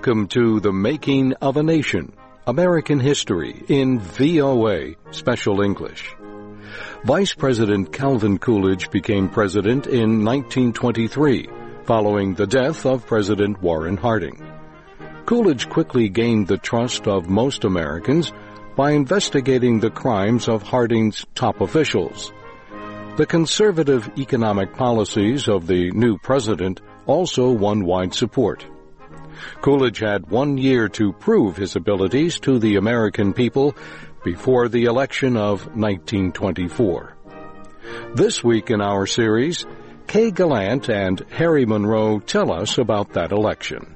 Welcome to The Making of a Nation, American History in VOA Special English. Vice President Calvin Coolidge became president in 1923, following the death of President Warren Harding. Coolidge quickly gained the trust of most Americans by investigating the crimes of Harding's top officials. The conservative economic policies of the new president also won wide support. Coolidge had 1 year to prove his abilities to the American people before the election of 1924. This week in our series, Kay Gallant and Harry Monroe tell us about that election.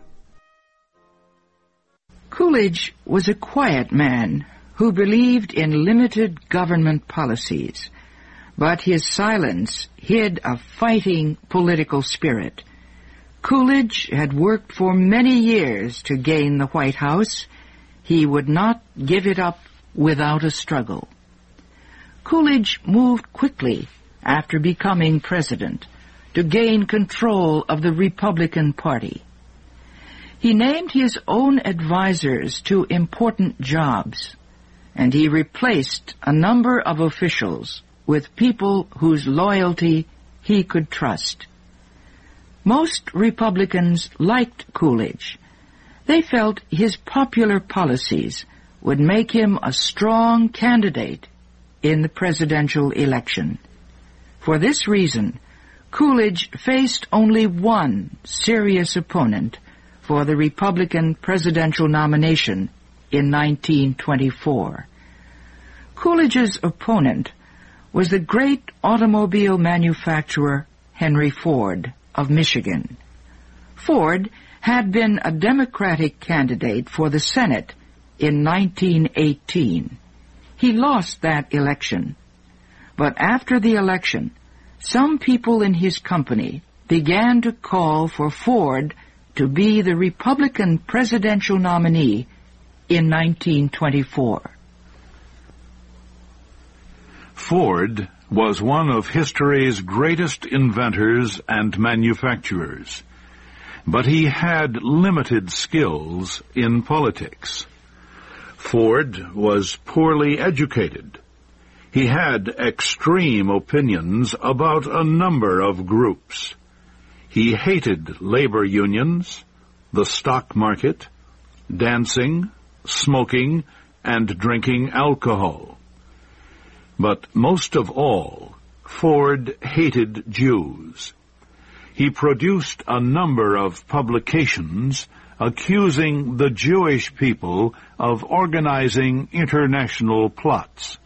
Coolidge was a quiet man who believed in limited government policies, but his silence hid a fighting political spirit. Coolidge had worked for many years to gain the White House. He would not give it up without a struggle. Coolidge moved quickly after becoming president to gain control of the Republican Party. He named his own advisors to important jobs, and he replaced a number of officials with people whose loyalty he could trust. Most Republicans liked Coolidge. They felt his popular policies would make him a strong candidate in the presidential election. For this reason, Coolidge faced only one serious opponent for the Republican presidential nomination in 1924. Coolidge's opponent was the great automobile manufacturer Henry Ford of Michigan. Ford had been a Democratic candidate for the Senate in 1918. He lost that election. But after the election, some people in his company began to call for Ford to be the Republican presidential nominee in 1924. Ford was one of history's greatest inventors and manufacturers, but he had limited skills in politics. Ford was poorly educated. He had extreme opinions about a number of groups. He hated labor unions, the stock market, dancing, smoking, and drinking alcohol. But most of all, Ford hated Jews. He produced a number of publications accusing the Jewish people of organizing international plots.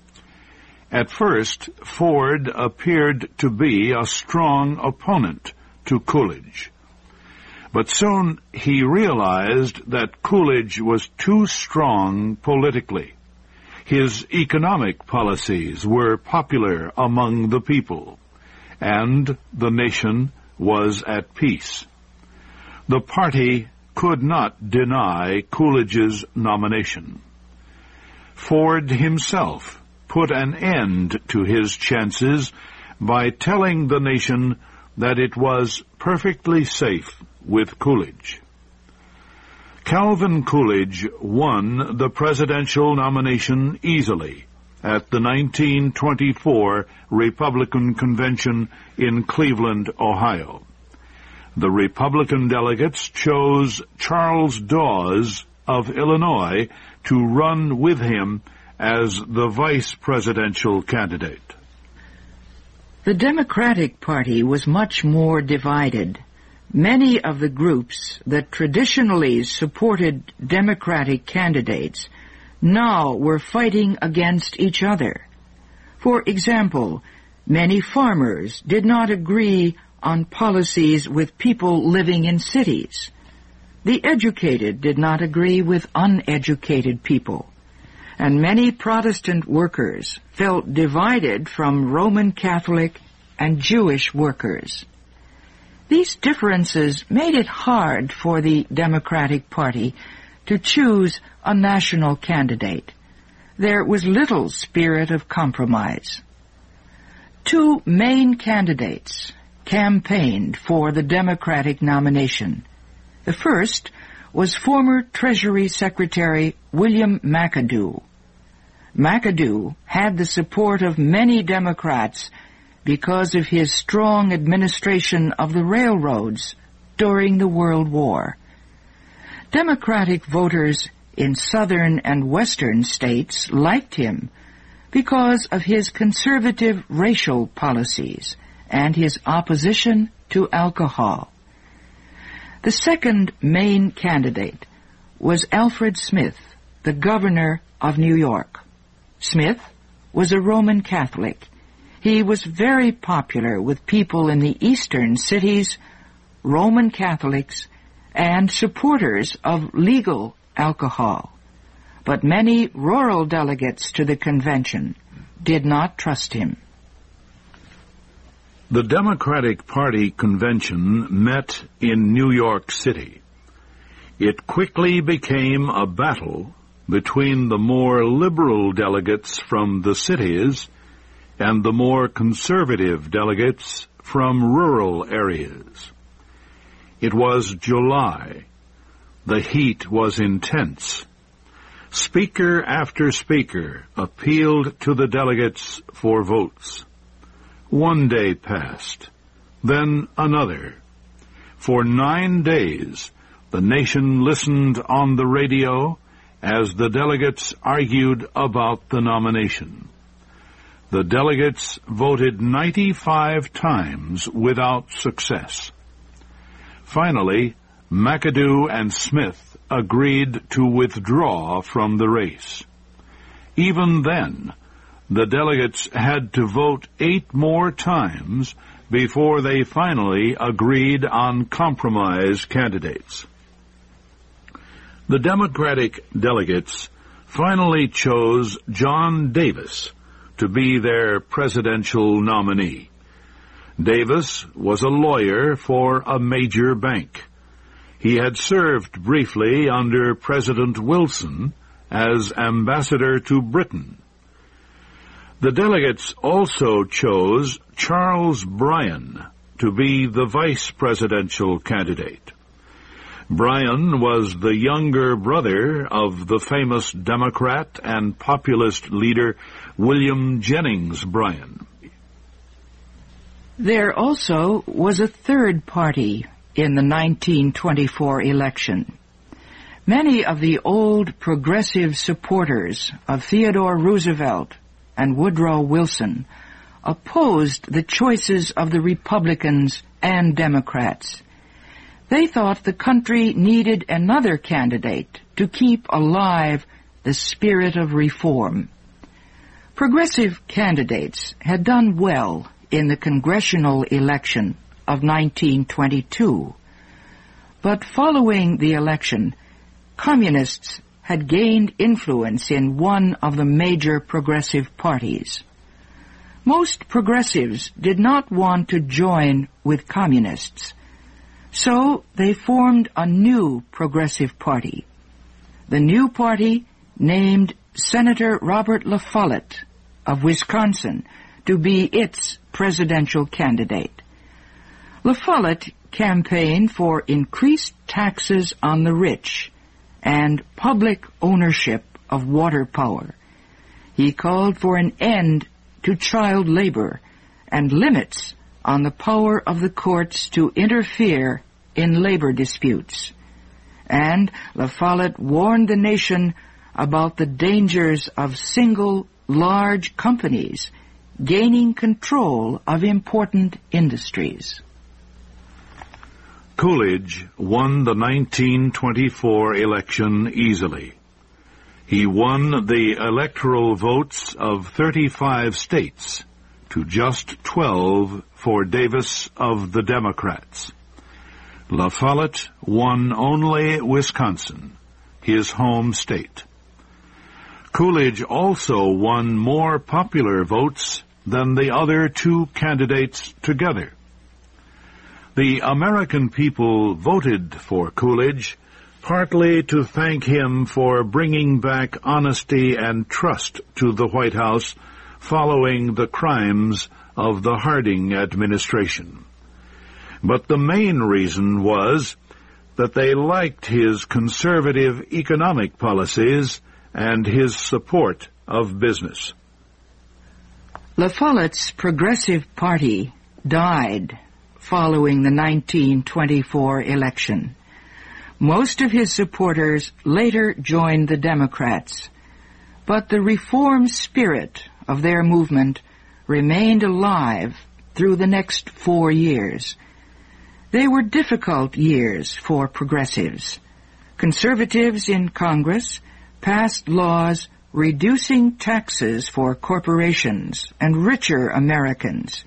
At first, Ford appeared to be a strong opponent to Coolidge. But soon he realized that Coolidge was too strong politically. His economic policies were popular among the people, and the nation was at peace. The party could not deny Coolidge's nomination. Ford himself put an end to his chances by telling the nation that it was perfectly safe with Coolidge. Calvin Coolidge won the presidential nomination easily at the 1924 Republican Convention in Cleveland, Ohio. The Republican delegates chose Charles Dawes of Illinois to run with him as the vice presidential candidate. The Democratic Party was much more divided. Many of the groups that traditionally supported Democratic candidates now were fighting against each other. For example, many farmers did not agree on policies with people living in cities. The educated did not agree with uneducated people. And many Protestant workers felt divided from Roman Catholic and Jewish workers. These differences made it hard for the Democratic Party to choose a national candidate. There was little spirit of compromise. Two main candidates campaigned for the Democratic nomination. The first was former Treasury Secretary William McAdoo. McAdoo had the support of many Democrats because of his strong administration of the railroads during the World War. Democratic voters in southern and western states liked him because of his conservative racial policies and his opposition to alcohol. The second main candidate was Alfred Smith, the governor of New York. Smith was a Roman Catholic. He was very popular with people in the eastern cities, Roman Catholics, and supporters of legal alcohol. But many rural delegates to the convention did not trust him. The Democratic Party convention met in New York City. It quickly became a battle between the more liberal delegates from the cities and the more conservative delegates from rural areas. It was July. The heat was intense. Speaker after speaker appealed to the delegates for votes. One day passed, then another. For 9 days, the nation listened on the radio as the delegates argued about the nomination. The delegates voted 95 times without success. Finally, McAdoo and Smith agreed to withdraw from the race. Even then, the delegates had to vote 8 more times before they finally agreed on compromise candidates. The Democratic delegates finally chose John Davis to be their presidential nominee. Davis was a lawyer for a major bank. He had served briefly under President Wilson as ambassador to Britain. The delegates also chose Charles Bryan to be the vice presidential candidate. Bryan was the younger brother of the famous Democrat and populist leader William Jennings Bryan. There also was a third party in the 1924 election. Many of the old progressive supporters of Theodore Roosevelt and Woodrow Wilson opposed the choices of the Republicans and Democrats. They thought the country needed another candidate to keep alive the spirit of reform. Progressive candidates had done well in the congressional election of 1922. But following the election, communists had gained influence in one of the major progressive parties. Most progressives did not want to join with communists, so they formed a new progressive party. The new party named Senator Robert La Follette of Wisconsin to be its presidential candidate. La Follette campaigned for increased taxes on the rich and public ownership of water power. He called for an end to child labor and limits on the power of the courts to interfere in labor disputes. And La Follette warned the nation about the dangers of single large companies gaining control of important industries. Coolidge won the 1924 election easily. He won the electoral votes of 35 states to just 12 for Davis of the Democrats. La Follette won only Wisconsin, his home state. Coolidge also won more popular votes than the other two candidates together. The American people voted for Coolidge partly to thank him for bringing back honesty and trust to the White House following the crimes of the Harding administration. But the main reason was that they liked his conservative economic policies and his support of business. La Follette's Progressive Party died following the 1924 election. Most of his supporters later joined the Democrats, but the reform spirit of their movement remained alive through the next 4 years. They were difficult years for progressives. Conservatives in Congress passed laws reducing taxes for corporations and richer Americans.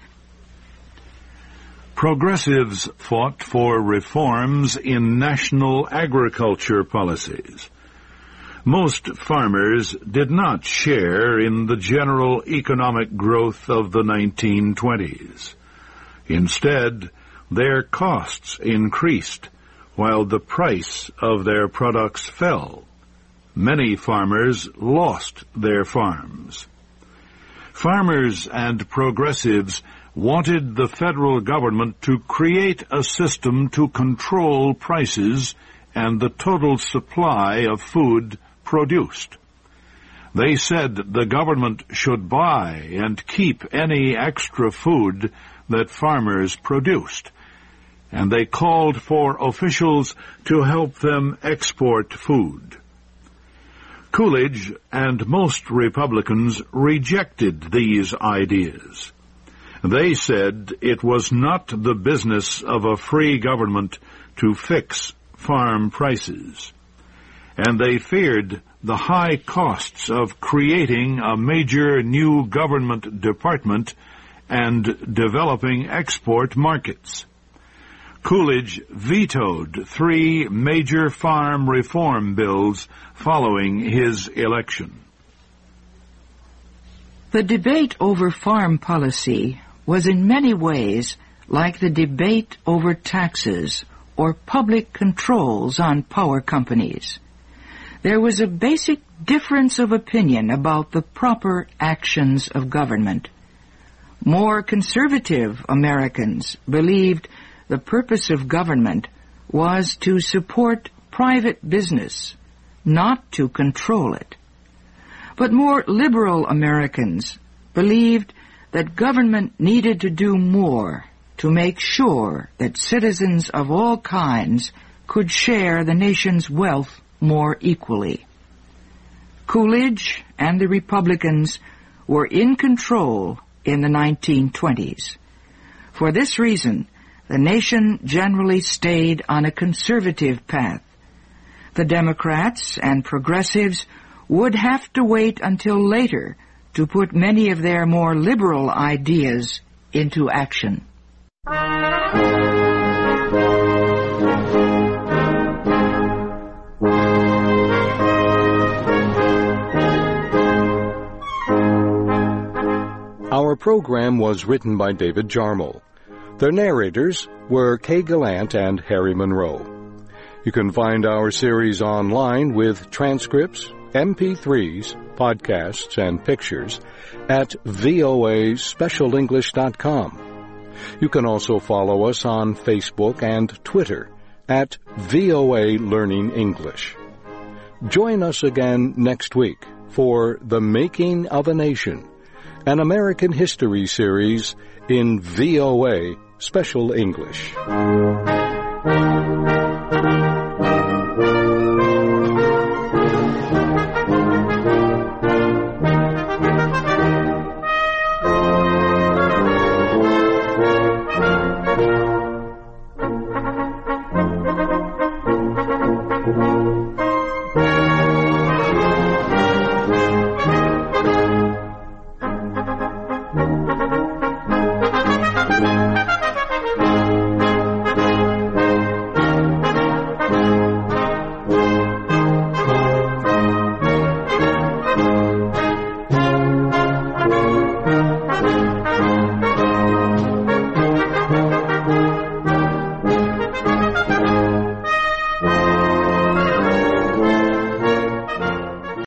Progressives fought for reforms in national agriculture policies. Most farmers did not share in the general economic growth of the 1920s. Instead, their costs increased while the price of their products fell. Many farmers lost their farms. Farmers and progressives wanted the federal government to create a system to control prices and the total supply of food produced. They said the government should buy and keep any extra food that farmers produced, and they called for officials to help them export food. Coolidge and most Republicans rejected these ideas. They said it was not the business of a free government to fix farm prices, and they feared the high costs of creating a major new government department and developing export markets. Coolidge vetoed 3 major farm reform bills following his election. The debate over farm policy was in many ways like the debate over taxes or public controls on power companies. There was a basic difference of opinion about the proper actions of government. More conservative Americans believed the purpose of government was to support private business, not to control it. But more liberal Americans believed that government needed to do more to make sure that citizens of all kinds could share the nation's wealth more equally. Coolidge and the Republicans were in control in the 1920s. For this reason, the nation generally stayed on a conservative path. The Democrats and progressives would have to wait until later to put many of their more liberal ideas into action. Our program was written by David Jarmel. The narrators were Kay Gallant and Harry Monroe. You can find our series online with transcripts, MP3s, podcasts, and pictures at voaspecialenglish.com. You can also follow us on Facebook and Twitter at VOA Learning English. Join us again next week for The Making of a Nation, an American history series in VOA Special English.